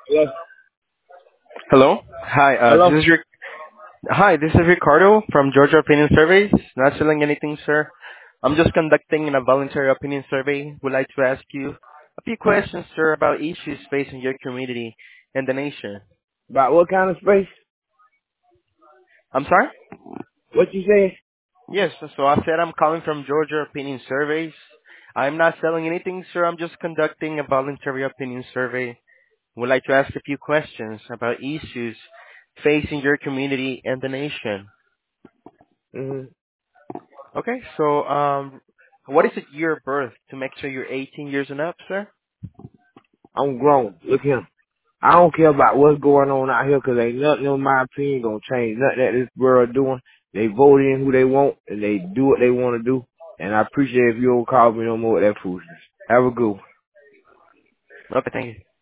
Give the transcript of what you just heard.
Hello? Hello. Hi. Hello? This is Ricardo from Georgia Opinion Surveys. Not selling anything, sir. I'm just conducting a voluntary opinion survey. Would like to ask you a few questions, sir, about issues facing your community and the nation. About what kind of space? I'm sorry. What you said? Yes. So I said I'm calling from Georgia Opinion Surveys. I'm not selling anything, sir. I'm just conducting a voluntary opinion survey. Would like to ask a few questions about issues facing your community and the nation. hmm Okay, so what is it year of birth to make sure you're 18 years and up, sir? I'm grown. Look here. I don't care about what's going on out here 'cause ain't nothing in my opinion gonna change. Nothing that this world doing. They vote in who they want and they do what they want to do. And I appreciate if you don't call me no more with that foolishness. Have a good one. Okay, thank you.